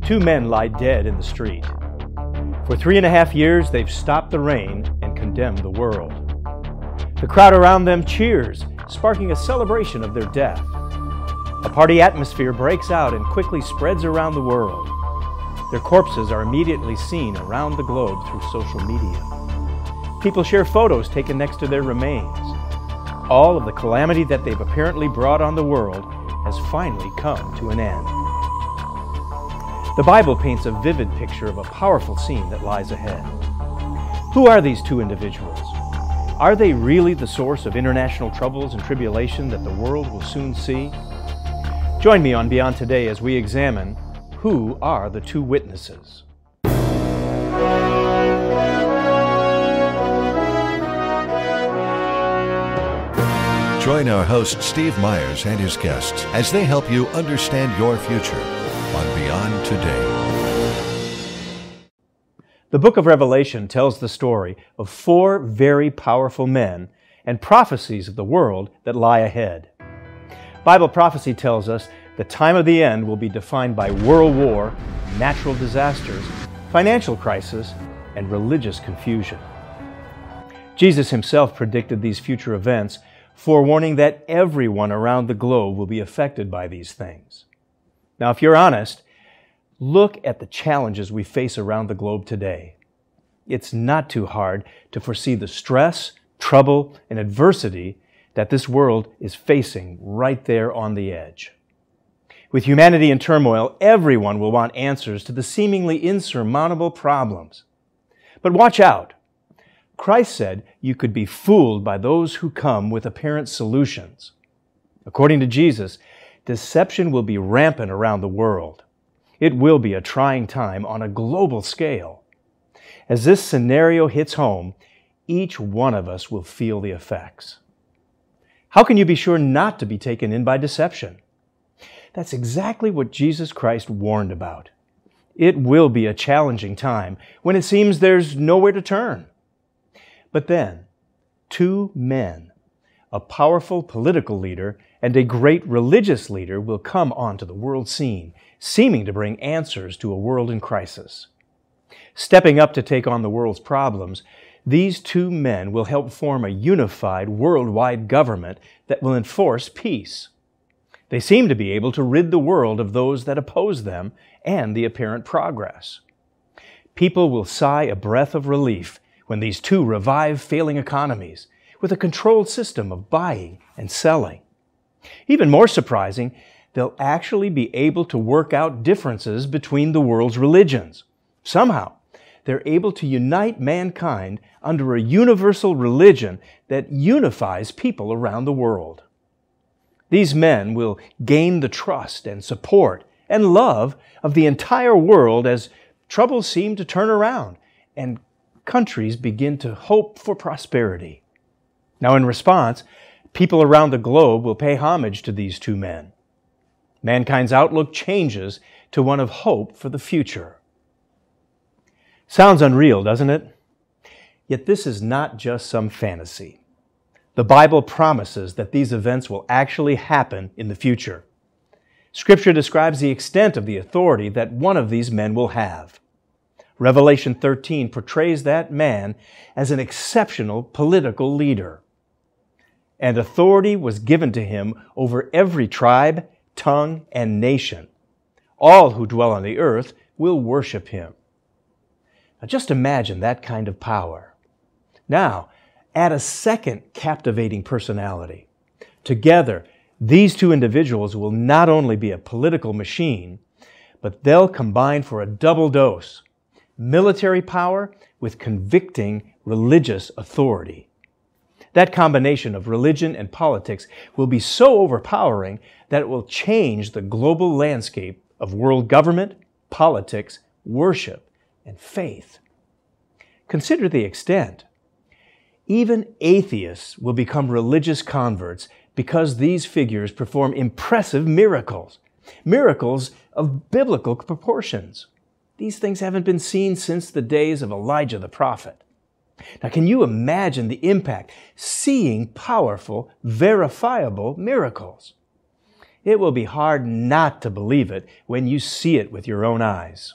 Two men lie dead in the street. For 3.5 years, they've stopped the rain and condemned the world. The crowd around them cheers, sparking a celebration of their death. A party atmosphere breaks out and quickly spreads around the world. Their corpses are immediately seen around the globe through social media. People share photos taken next to their remains. All of the calamity that they've apparently brought on the world has finally come to an end. The Bible paints a vivid picture of a powerful scene that lies ahead. Who are these two individuals? Are they really the source of international troubles and tribulation that the world will soon see? Join me on Beyond Today as we examine who are the two witnesses. Join our host Steve Myers and his guests as they help you understand your future on Beyond Today. The book of Revelation tells the story of 4 very powerful men and prophecies of the world that lie ahead. Bible prophecy tells us the time of the end will be defined by world war, natural disasters, financial crisis, and religious confusion. Jesus himself predicted these future events, forewarning that everyone around the globe will be affected by these things. Now, if you're honest, look at the challenges we face around the globe today. It's not too hard to foresee the stress, trouble, and adversity that this world is facing right there on the edge. With humanity in turmoil, everyone will want answers to the seemingly insurmountable problems. But watch out. Christ said you could be fooled by those who come with apparent solutions. According to Jesus, deception will be rampant around the world. It will be a trying time on a global scale. As this scenario hits home, each one of us will feel the effects. How can you be sure not to be taken in by deception? That's exactly what Jesus Christ warned about. It will be a challenging time when it seems there's nowhere to turn. But then, 2 men, a powerful political leader and a great religious leader, will come onto the world scene, seeming to bring answers to a world in crisis. Stepping up to take on the world's problems, these 2 men will help form a unified worldwide government that will enforce peace. They seem to be able to rid the world of those that oppose them and the apparent progress. People will sigh a breath of relief when these 2 revive failing economies with a controlled system of buying and selling. Even more surprising, they'll actually be able to work out differences between the world's religions. Somehow, they're able to unite mankind under a universal religion that unifies people around the world. These men will gain the trust and support and love of the entire world as troubles seem to turn around and countries begin to hope for prosperity. Now, in response, people around the globe will pay homage to these 2 men. Mankind's outlook changes to one of hope for the future. Sounds unreal, doesn't it? Yet this is not just some fantasy. The Bible promises that these events will actually happen in the future. Scripture describes the extent of the authority that one of these men will have. Revelation 13 portrays that man as an exceptional political leader. And authority was given to him over every tribe, tongue, and nation. All who dwell on the earth will worship him. Now just imagine that kind of power. Now, add a second captivating personality. Together, these 2 individuals will not only be a political machine, but they'll combine for a double dose: military power with convicting religious authority. That combination of religion and politics will be so overpowering that it will change the global landscape of world government, politics, worship, and faith. Consider the extent. Even atheists will become religious converts because these figures perform impressive miracles of biblical proportions. These things haven't been seen since the days of Elijah the prophet. Now, can you imagine the impact seeing powerful, verifiable miracles? It will be hard not to believe it when you see it with your own eyes.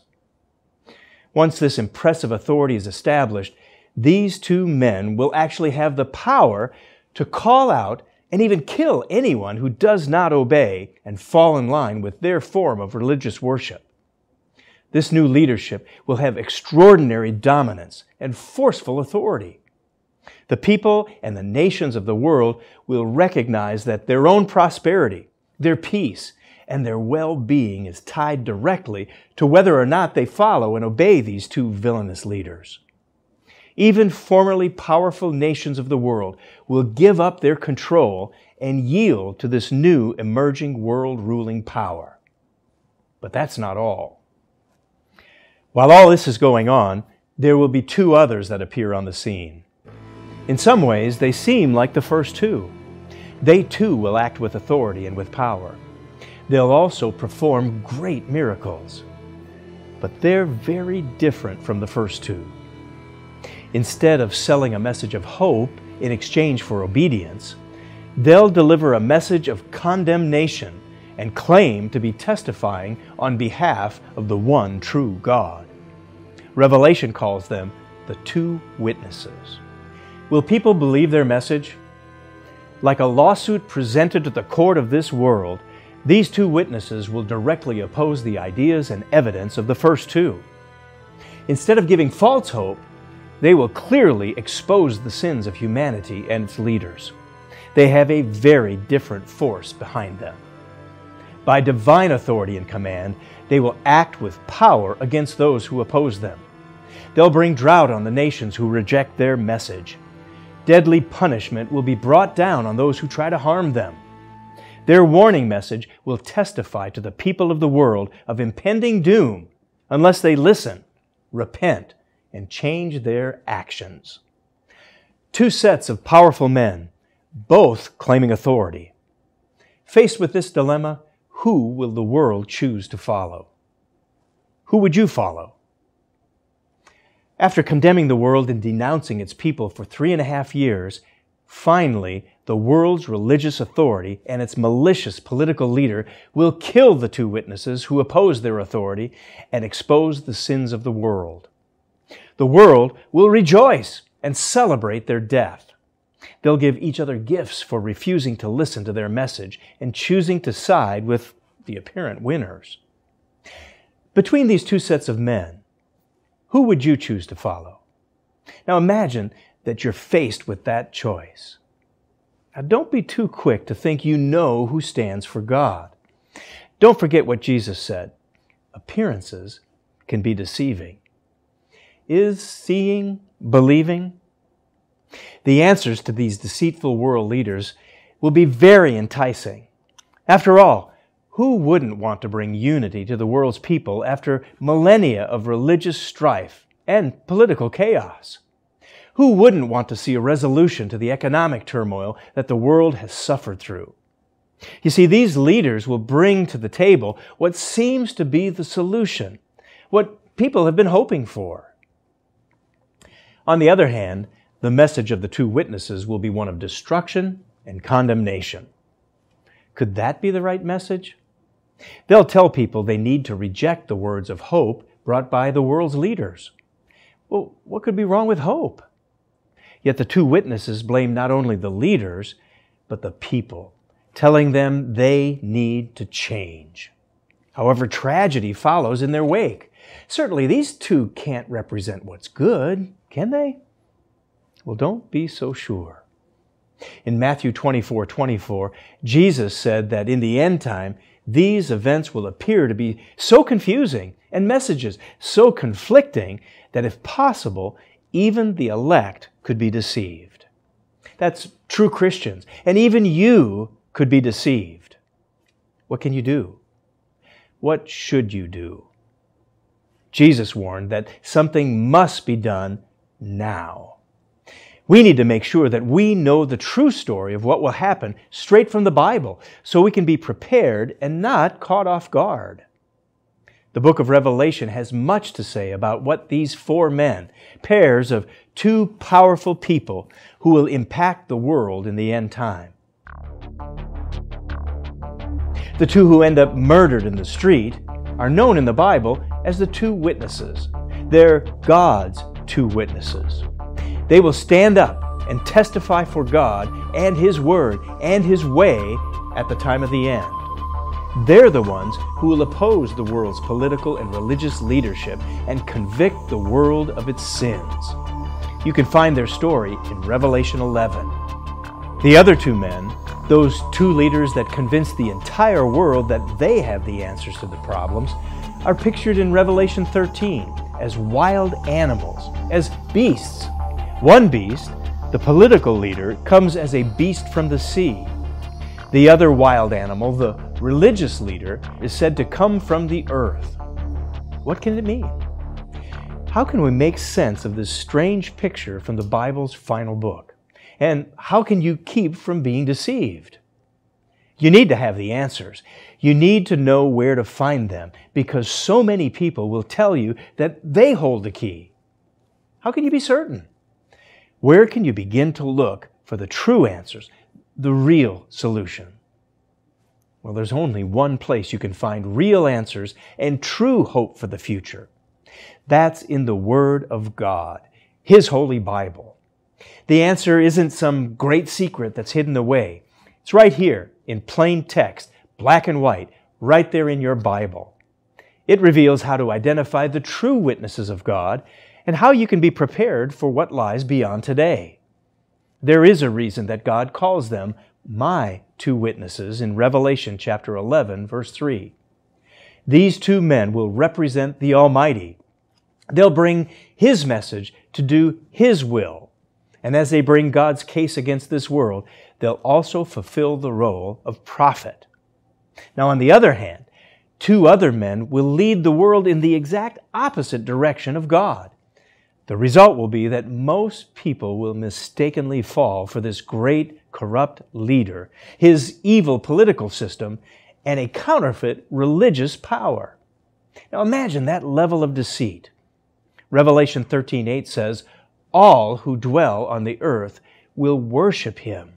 Once this impressive authority is established, these two men will actually have the power to call out and even kill anyone who does not obey and fall in line with their form of religious worship. This new leadership will have extraordinary dominance and forceful authority. The people and the nations of the world will recognize that their own prosperity, their peace, and their well-being is tied directly to whether or not they follow and obey these two villainous leaders. Even formerly powerful nations of the world will give up their control and yield to this new emerging world-ruling power. But that's not all. While all this is going on, there will be two others that appear on the scene. In some ways, they seem like the first two. They too will act with authority and with power. They'll also perform great miracles. But they're very different from the first two. Instead of selling a message of hope in exchange for obedience, they'll deliver a message of condemnation and claim to be testifying on behalf of the one true God. Revelation calls them the two witnesses. Will people believe their message? Like a lawsuit presented to the court of this world, these two witnesses will directly oppose the ideas and evidence of the first two. Instead of giving false hope, they will clearly expose the sins of humanity and its leaders. They have a very different force behind them. By divine authority and command, they will act with power against those who oppose them. They'll bring drought on the nations who reject their message. Deadly punishment will be brought down on those who try to harm them. Their warning message will testify to the people of the world of impending doom unless they listen, repent, and change their actions. Two sets of powerful men, both claiming authority. Faced with this dilemma, who will the world choose to follow? Who would you follow? After condemning the world and denouncing its people for 3.5 years, finally, the world's religious authority and its malicious political leader will kill the two witnesses who oppose their authority and expose the sins of the world. The world will rejoice and celebrate their death. They'll give each other gifts for refusing to listen to their message and choosing to side with the apparent winners. Between these two sets of men, who would you choose to follow? Now imagine that you're faced with that choice. Now don't be too quick to think you know who stands for God. Don't forget what Jesus said. Appearances can be deceiving. Is seeing believing? The answers to these deceitful world leaders will be very enticing. After all, who wouldn't want to bring unity to the world's people after millennia of religious strife and political chaos? Who wouldn't want to see a resolution to the economic turmoil that the world has suffered through? You see, these leaders will bring to the table what seems to be the solution, what people have been hoping for. On the other hand, the message of the two witnesses will be one of destruction and condemnation. Could that be the right message? They'll tell people they need to reject the words of hope brought by the world's leaders. Well, what could be wrong with hope? Yet the two witnesses blame not only the leaders, but the people, telling them they need to change. However, tragedy follows in their wake. Certainly, these two can't represent what's good, can they? Well, don't be so sure. In Matthew 24:24, Jesus said that in the end time, these events will appear to be so confusing and messages so conflicting that if possible, even the elect could be deceived. That's true Christians, and even you could be deceived. What can you do? What should you do? Jesus warned that something must be done now. We need to make sure that we know the true story of what will happen straight from the Bible so we can be prepared and not caught off guard. The book of Revelation has much to say about what these four men, pairs of two powerful people who will impact the world in the end time. The two who end up murdered in the street are known in the Bible as the two witnesses. They're God's two witnesses. They will stand up and testify for God and His Word and His way at the time of the end. They're the ones who will oppose the world's political and religious leadership and convict the world of its sins. You can find their story in Revelation 11. The other two men, those two leaders that convince the entire world that they have the answers to the problems, are pictured in Revelation 13 as wild animals, as beasts. One beast, the political leader, comes as a beast from the sea. The other wild animal, the religious leader, is said to come from the earth. What can it mean? How can we make sense of this strange picture from the Bible's final book? And how can you keep from being deceived? You need to have the answers. You need to know where to find them, because so many people will tell you that they hold the key. How can you be certain? Where can you begin to look for the true answers, the real solution? Well, there's only one place you can find real answers and true hope for the future. That's in the Word of God, His Holy Bible. The answer isn't some great secret that's hidden away. It's right here in plain text, black and white, right there in your Bible. It reveals how to identify the true witnesses of God and how you can be prepared for what lies beyond today. There is a reason that God calls them my two witnesses in Revelation chapter 11, verse 3. These two men will represent the Almighty. They'll bring His message to do His will. And as they bring God's case against this world, they'll also fulfill the role of prophet. Now, on the other hand, two other men will lead the world in the exact opposite direction of God. The result will be that most people will mistakenly fall for this great corrupt leader, his evil political system, and a counterfeit religious power. Now imagine that level of deceit. Revelation 13:8 says, "All who dwell on the earth will worship him."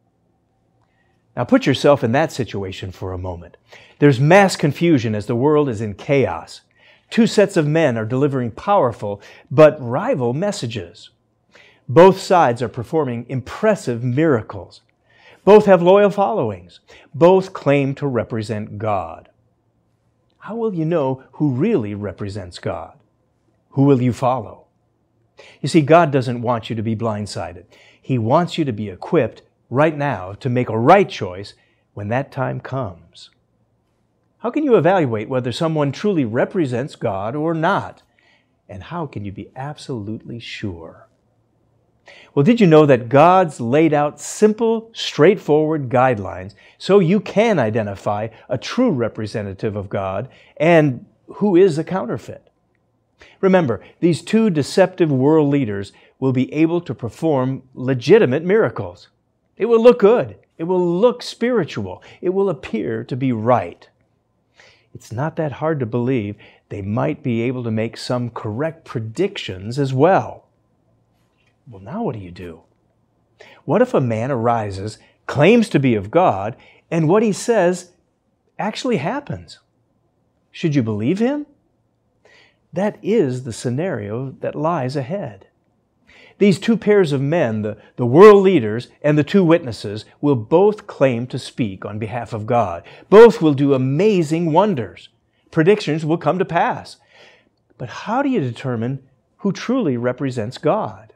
Now put yourself in that situation for a moment. There's mass confusion as the world is in chaos. Two sets of men are delivering powerful but rival messages. Both sides are performing impressive miracles. Both have loyal followings. Both claim to represent God. How will you know who really represents God? Who will you follow? You see, God doesn't want you to be blindsided. He wants you to be equipped right now to make a right choice when that time comes. How can you evaluate whether someone truly represents God or not? And how can you be absolutely sure? Well, did you know that God's laid out simple, straightforward guidelines so you can identify a true representative of God and who is a counterfeit? Remember, these two deceptive world leaders will be able to perform legitimate miracles. It will look good. It will look spiritual. It will appear to be right. It's not that hard to believe they might be able to make some correct predictions as well. Well, now what do? What if a man arises, claims to be of God, and what he says actually happens? Should you believe him? That is the scenario that lies ahead. These two pairs of men, the world leaders and the two witnesses, will both claim to speak on behalf of God. Both will do amazing wonders. Predictions will come to pass. But how do you determine who truly represents God?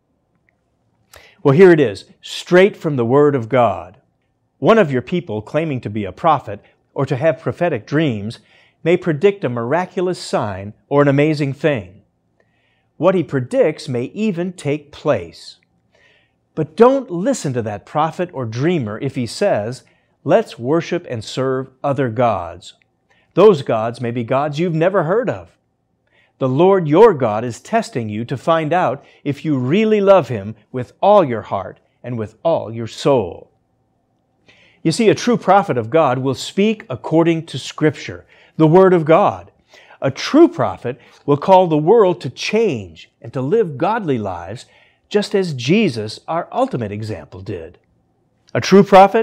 Well, here it is, straight from the Word of God. One of your people claiming to be a prophet or to have prophetic dreams may predict a miraculous sign or an amazing thing. What he predicts may even take place. But don't listen to that prophet or dreamer if he says, "Let's worship and serve other gods." Those gods may be gods you've never heard of. The Lord your God is testing you to find out if you really love Him with all your heart and with all your soul. You see, a true prophet of God will speak according to Scripture, the Word of God. A true prophet will call the world to change and to live godly lives, just as Jesus, our ultimate example, did. A true prophet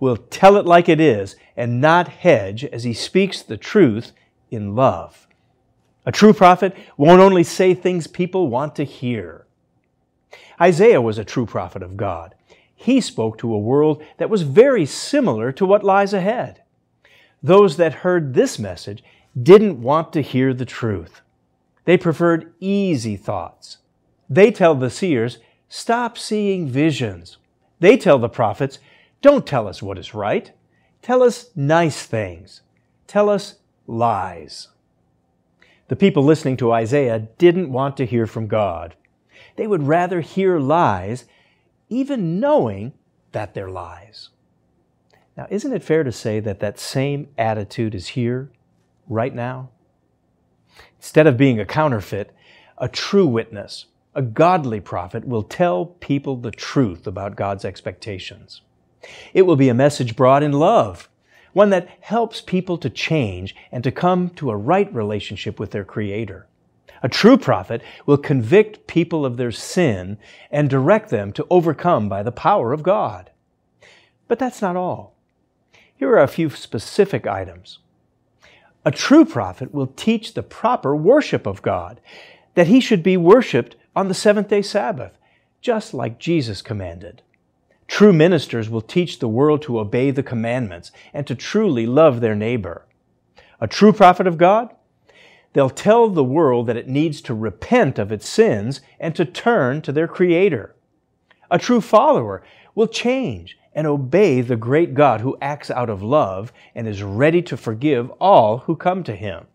will tell it like it is and not hedge as he speaks the truth in love. A true prophet won't only say things people want to hear. Isaiah was a true prophet of God. He spoke to a world that was very similar to what lies ahead. Those that heard this message didn't want to hear the truth. They preferred easy thoughts. They tell the seers, stop seeing visions. They tell the prophets, don't tell us what is right. Tell us nice things. Tell us lies. The people listening to Isaiah didn't want to hear from God. They would rather hear lies, even knowing that they're lies. Now, isn't it fair to say that that same attitude is here right now? Instead of being a counterfeit, a true witness, a godly prophet will tell people the truth about God's expectations. It will be a message brought in love, one that helps people to change and to come to a right relationship with their Creator. A true prophet will convict people of their sin and direct them to overcome by the power of God. But that's not all. Here are a few specific items. A true prophet will teach the proper worship of God, that He should be worshiped on the seventh-day Sabbath, just like Jesus commanded. True ministers will teach the world to obey the commandments and to truly love their neighbor. A true prophet of God, they'll tell the world that it needs to repent of its sins and to turn to their Creator. A true follower will change and obey the great God who acts out of love and is ready to forgive all who come to Him.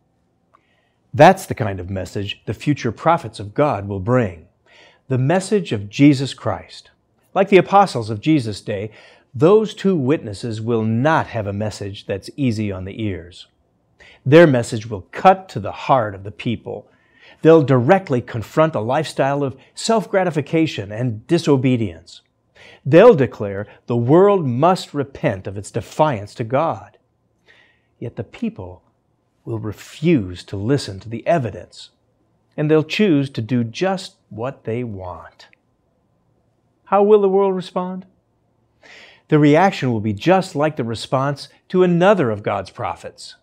That's the kind of message the future prophets of God will bring. The message of Jesus Christ. Like the apostles of Jesus' day, those two witnesses will not have a message that's easy on the ears. Their message will cut to the heart of the people. They'll directly confront a lifestyle of self-gratification and disobedience. They'll declare the world must repent of its defiance to God. Yet the people will refuse to listen to the evidence, and they'll choose to do just what they want. How will the world respond? The reaction will be just like the response to another of God's prophets.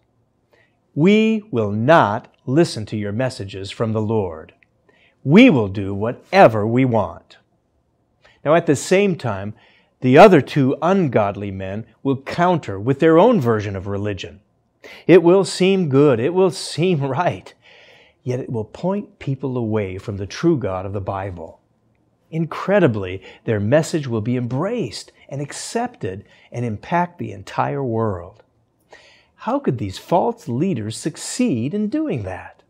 We will not listen to your messages from the Lord. We will do whatever we want. Now, at the same time, the other two ungodly men will counter with their own version of religion. It will seem good, it will seem right, yet it will point people away from the true God of the Bible. Incredibly, their message will be embraced and accepted and impact the entire world. How could these false leaders succeed in doing that?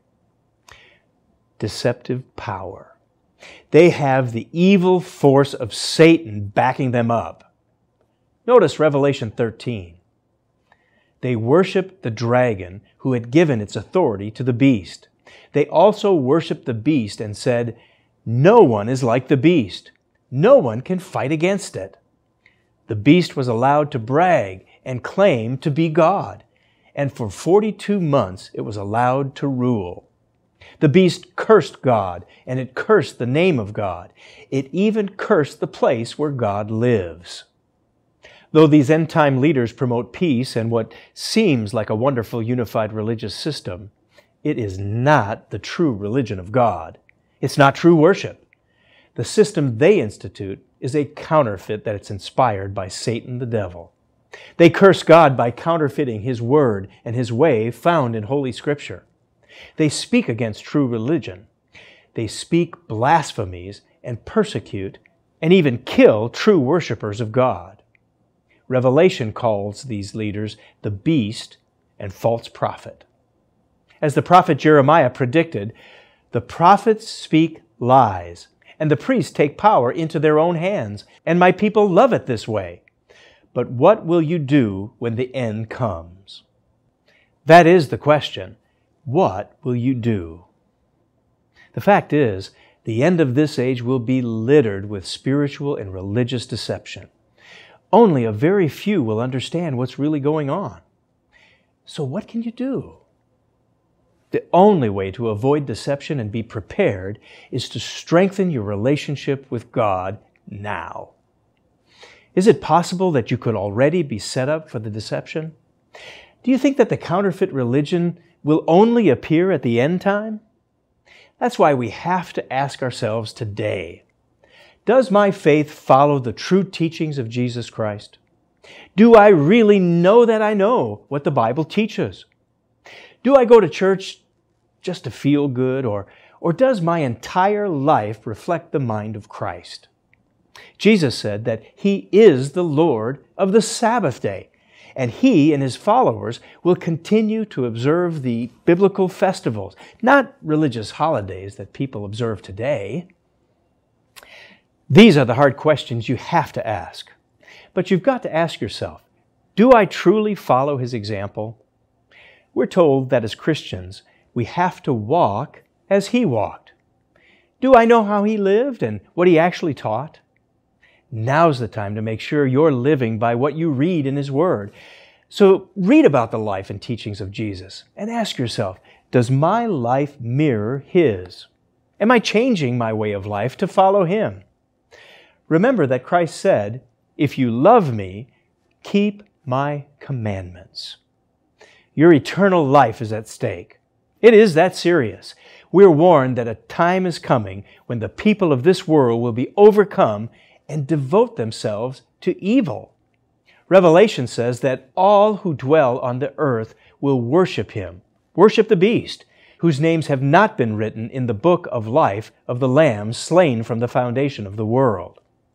Deceptive power. They have the evil force of Satan backing them up. Notice Revelation 13. They worshiped the dragon who had given its authority to the beast. They also worshiped the beast and said, no one is like the beast. No one can fight against it. The beast was allowed to brag and claim to be God, and for 42 months it was allowed to rule. The beast cursed God, and it cursed the name of God. It even cursed the place where God lives. Though these end-time leaders promote peace and what seems like a wonderful unified religious system, it is not the true religion of God. It's not true worship. The system they institute is a counterfeit that it's inspired by Satan the devil. They curse God by counterfeiting His word and His way found in Holy Scripture. They speak against true religion. They speak blasphemies and persecute and even kill true worshipers of God. Revelation calls these leaders the beast and false prophet. As the prophet Jeremiah predicted, the prophets speak lies, and the priests take power into their own hands, and my people love it this way. But what will you do when the end comes? That is the question. What will you do? The fact is, the end of this age will be littered with spiritual and religious deception. Only a very few will understand what's really going on. So what can you do? The only way to avoid deception and be prepared is to strengthen your relationship with God now. Is it possible that you could already be set up for the deception? Do you think that the counterfeit religion will only appear at the end time? That's why we have to ask ourselves today, does my faith follow the true teachings of Jesus Christ? Do I really know that I know what the Bible teaches? Do I go to church just to feel good, or does my entire life reflect the mind of Christ? Jesus said that He is the Lord of the Sabbath day, and He and His followers will continue to observe the biblical festivals, not religious holidays that people observe today. These are the hard questions you have to ask. But you've got to ask yourself, do I truly follow His example? We're told that as Christians, we have to walk as He walked. Do I know how He lived and what He actually taught? Now's the time to make sure you're living by what you read in His Word. So read about the life and teachings of Jesus and ask yourself, does my life mirror His? Am I changing my way of life to follow Him? Remember that Christ said, if you love me, keep my commandments. Your eternal life is at stake. It is that serious. We're warned that a time is coming when the people of this world will be overcome and devote themselves to evil. Revelation says that all who dwell on the earth will worship Him, worship the beast, whose names have not been written in the book of life of the Lamb slain from the foundation of the world.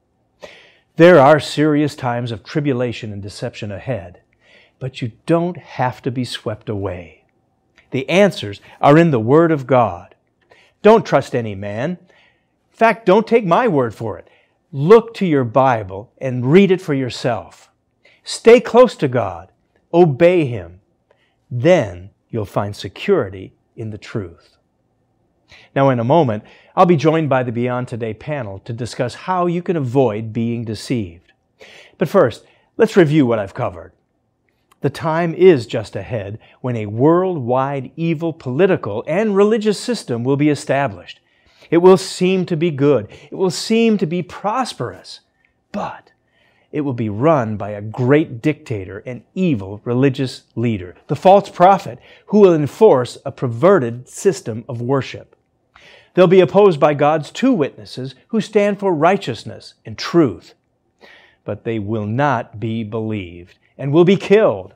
There are serious times of tribulation and deception ahead, but you don't have to be swept away. The answers are in the Word of God. Don't trust any man. In fact, don't take my word for it. Look to your Bible and read it for yourself. Stay close to God. Obey Him. Then you'll find security in the truth. Now, in a moment, I'll be joined by the Beyond Today panel to discuss how you can avoid being deceived. But first, let's review what I've covered. The time is just ahead when a worldwide evil political and religious system will be established. It will seem to be good. It will seem to be prosperous. But it will be run by a great dictator and evil religious leader, the false prophet, who will enforce a perverted system of worship. They'll be opposed by God's two witnesses who stand for righteousness and truth. But they will not be believed and will be killed.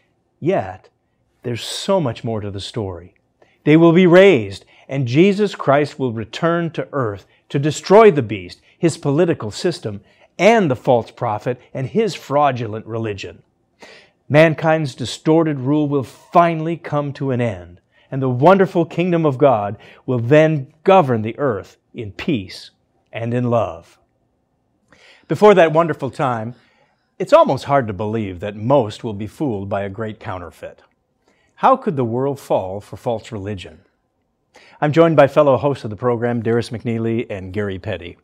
Yet, there's so much more to the story. They will be raised, and Jesus Christ will return to earth to destroy the beast, his political system, and the false prophet and his fraudulent religion. Mankind's distorted rule will finally come to an end, and the wonderful kingdom of God will then govern the earth in peace and in love. Before that wonderful time, it's almost hard to believe that most will be fooled by a great counterfeit. How could the world fall for false religion? I'm joined by fellow hosts of the program, Darius McNeely and Gary Petty.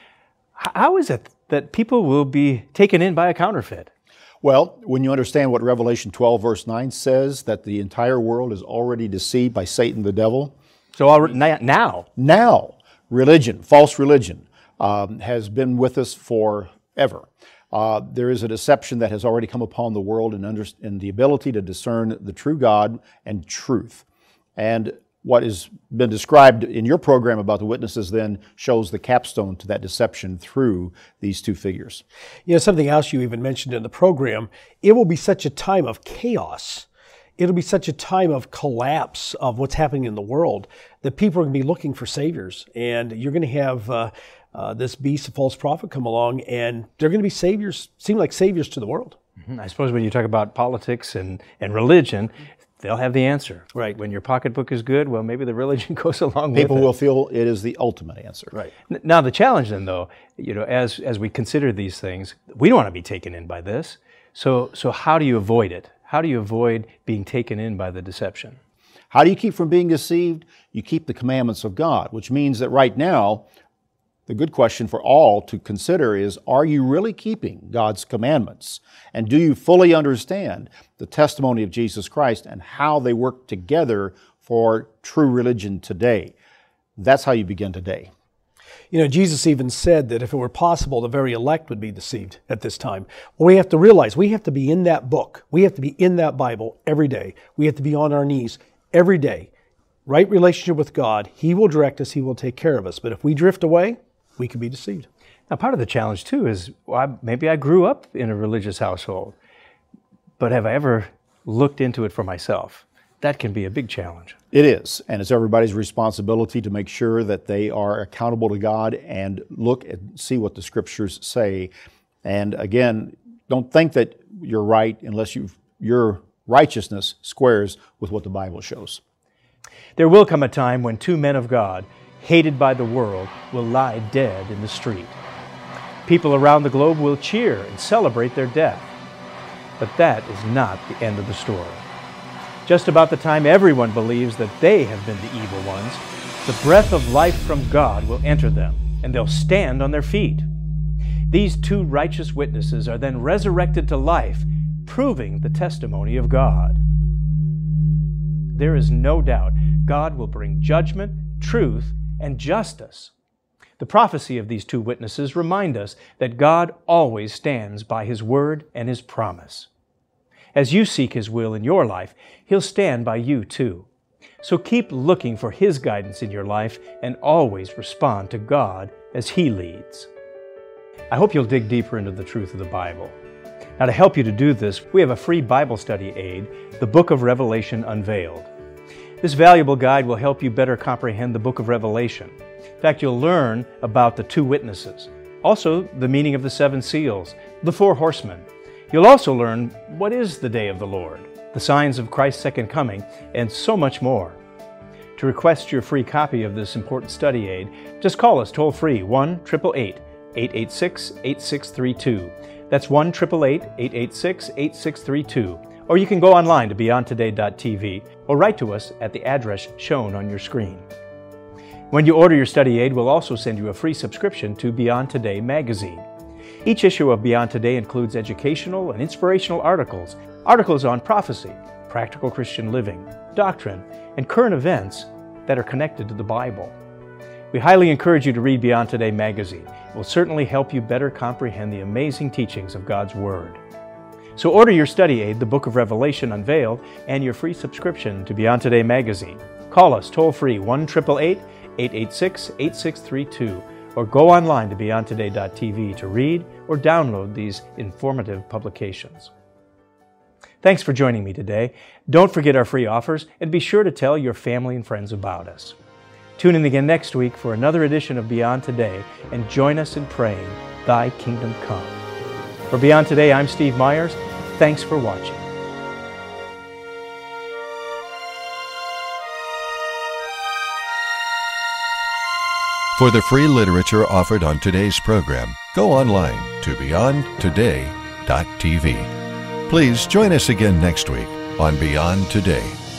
How is it that people will be taken in by a counterfeit? Well, when you understand what Revelation 12 verse 9 says, that the entire world is already deceived by Satan the devil. So now, religion, false religion, has been with us forever. There is a deception that has already come upon the world in the ability to discern the true God and truth. And what has been described in your program about the witnesses then shows the capstone to that deception through these two figures. You know, something else you even mentioned in the program, it will be such a time of chaos. It'll be such a time of collapse of what's happening in the world that people are going to be looking for saviors. And you're going to have this beast, a false prophet, come along, and they're going to be saviors, seem like saviors to the world. I suppose when you talk about politics and religion, they'll have the answer. Right. When your pocketbook is good, well, maybe the religion goes along with it. People will feel it is the ultimate answer. Right. Now, the challenge then, though, as we consider these things, we don't want to be taken in by this. So how do you avoid it? How do you avoid being taken in by the deception? How do you keep from being deceived? You keep the commandments of God, which means that right now, the good question for all to consider is, are you really keeping God's commandments? And do you fully understand the testimony of Jesus Christ and how they work together for true religion today? That's how you begin today. Jesus even said that if it were possible, the very elect would be deceived at this time. Well, we have to realize we have to be in that book. We have to be in that Bible every day. We have to be on our knees every day. Right relationship with God. He will direct us. He will take care of us. But if we drift away, we could be deceived. Now, part of the challenge, too, is maybe I grew up in a religious household, but have I ever looked into it for myself? That can be a big challenge. It is, and it's everybody's responsibility to make sure that they are accountable to God and look and see what the Scriptures say. And again, don't think that you're right unless your righteousness squares with what the Bible shows. There will come a time when two men of God, hated by the world, will lie dead in the street. People around the globe will cheer and celebrate their death. But that is not the end of the story. Just about the time everyone believes that they have been the evil ones, the breath of life from God will enter them, and they'll stand on their feet. These two righteous witnesses are then resurrected to life, proving the testimony of God. There is no doubt God will bring judgment, truth, and justice. The prophecy of these two witnesses remind us that God always stands by His word and His promise. As you seek His will in your life, He'll stand by you too. So keep looking for His guidance in your life and always respond to God as He leads. I hope you'll dig deeper into the truth of the Bible. Now, to help you to do this, we have a free Bible study aid, the Book of Revelation Unveiled. This valuable guide will help you better comprehend the book of Revelation. In fact, you'll learn about the two witnesses, also the meaning of the seven seals, the four horsemen. You'll also learn what is the day of the Lord, the signs of Christ's second coming, and so much more. To request your free copy of this important study aid, just call us toll-free 1-888-886-8632. That's 1-888-886-8632. Or you can go online to beyondtoday.tv or write to us at the address shown on your screen. When you order your study aid, we'll also send you a free subscription to Beyond Today magazine. Each issue of Beyond Today includes educational and inspirational articles on prophecy, practical Christian living, doctrine, and current events that are connected to the Bible. We highly encourage you to read Beyond Today magazine. It will certainly help you better comprehend the amazing teachings of God's Word. So order your study aid, the Book of Revelation Unveiled, and your free subscription to Beyond Today magazine. Call us toll-free 1-888-886-8632 or go online to beyondtoday.tv to read or download these informative publications. Thanks for joining me today. Don't forget our free offers and be sure to tell your family and friends about us. Tune in again next week for another edition of Beyond Today and join us in praying, Thy Kingdom Come. For Beyond Today, I'm Steve Myers. Thanks for watching. For the free literature offered on today's program, go online to beyondtoday.tv. Please join us again next week on Beyond Today.